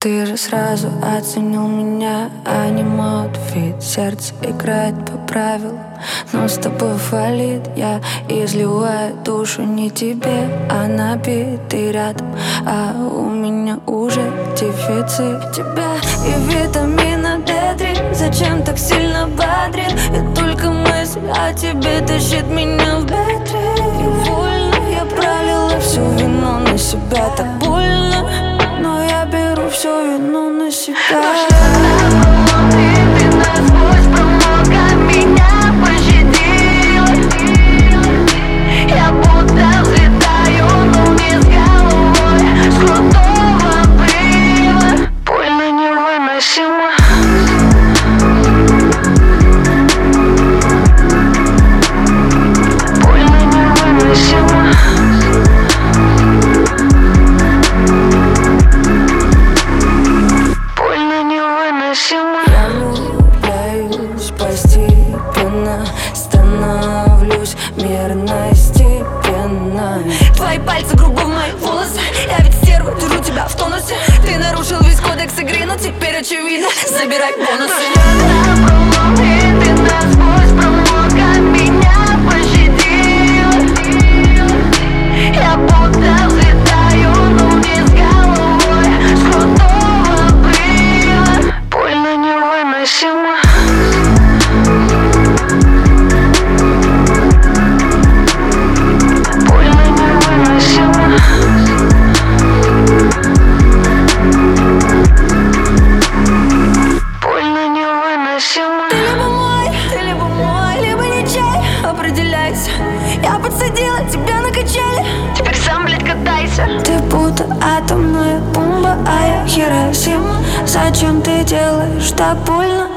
Ты же сразу оценил меня, а не мой аутфит. Сердце играет по правилам, но с тобой фалит. Я изливаю душу не тебе, а на бит. Ты рядом, а у меня уже дефицит тебя и витамина D3. Зачем так сильно бодрит? И только мысль о тебе тащит меня в бедре. Невольно я пролила всю вину на себя. Так больно, но я беру всю вину на себя. Ты насквозь промокла, меня пощадила. Я будто взлетаю, но не с головой. С крутого обрыва больно невыносимо. Больно невыносимо. Я влюбляюсь постепенно, становлюсь мерно, степенно. Твои пальцы грубо в мои волосы. Я ведь стерва, держу тебя в тонусе. Ты нарушил весь кодекс игры, но теперь очевидно. Забирай бонусы. Ты насквозь промокла, меня пощадила. Я будто взлетаю, но не с головой. С крутого обрыва больно невыносимо. Больно невыносимо. Больно невыносимо. Ты либо мой, либо ничей. Определяйся. Я подсадила тебя на качели. Теперь сам, блядь, катайся. Ты будто атомная бомба, а я Хиросима. Зачем ты делаешь так больно?